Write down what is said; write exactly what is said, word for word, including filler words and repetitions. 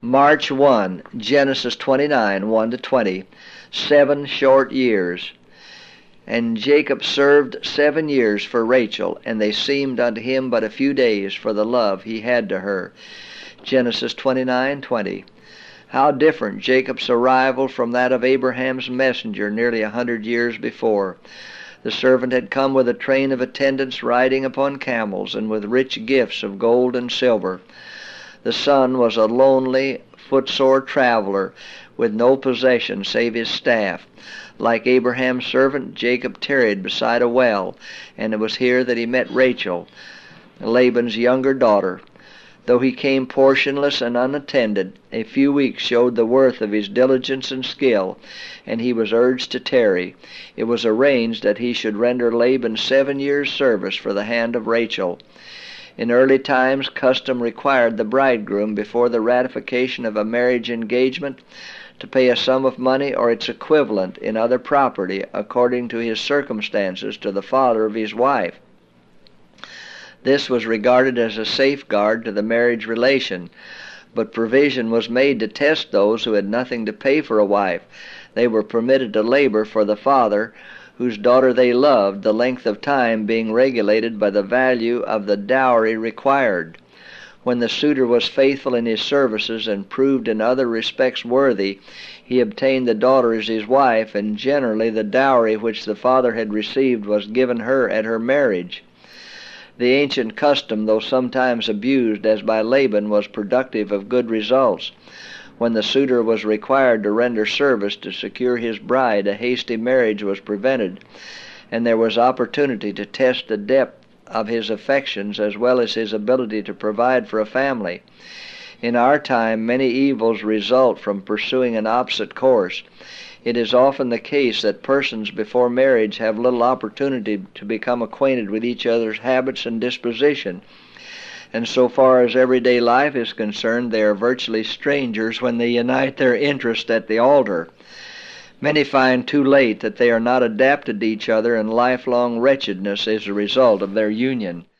March first, Genesis twenty-nine, one to twenty, seven short years. And Jacob served seven years for Rachel, and they seemed unto him but a few days for the love he had to her. Genesis twenty-nine, twenty. How different Jacob's arrival from that of Abraham's messenger nearly a hundred years before. The servant had come with a train of attendants riding upon camels, and with rich gifts of gold and silver. The son was a lonely, footsore traveler, with no possession save his staff. Like Abraham's servant, Jacob tarried beside a well, and it was here that he met Rachel, Laban's younger daughter. Though he came portionless and unattended, a few weeks showed the worth of his diligence and skill, and he was urged to tarry. It was arranged that he should render Laban seven years' service for the hand of Rachel. In early times, custom required the bridegroom, before the ratification of a marriage engagement, to pay a sum of money or its equivalent in other property, according to his circumstances, to the father of his wife. This was regarded as a safeguard to the marriage relation, but provision was made to test those who had nothing to pay for a wife. They were permitted to labor for the father, whose daughter they loved, the length of time being regulated by the value of the dowry required. When the suitor was faithful in his services and proved in other respects worthy, he obtained the daughter as his wife, and generally the dowry which the father had received was given her at her marriage. The ancient custom, though sometimes abused as by Laban, was productive of good results. When the suitor was required to render service to secure his bride, a hasty marriage was prevented, and there was opportunity to test the depth of his affections as well as his ability to provide for a family. In our time, many evils result from pursuing an opposite course. It is often the case that persons before marriage have little opportunity to become acquainted with each other's habits and disposition, and so far as everyday life is concerned, they are virtually strangers when they unite their interest at the altar. Many find too late that they are not adapted to each other, and lifelong wretchedness is the result of their union.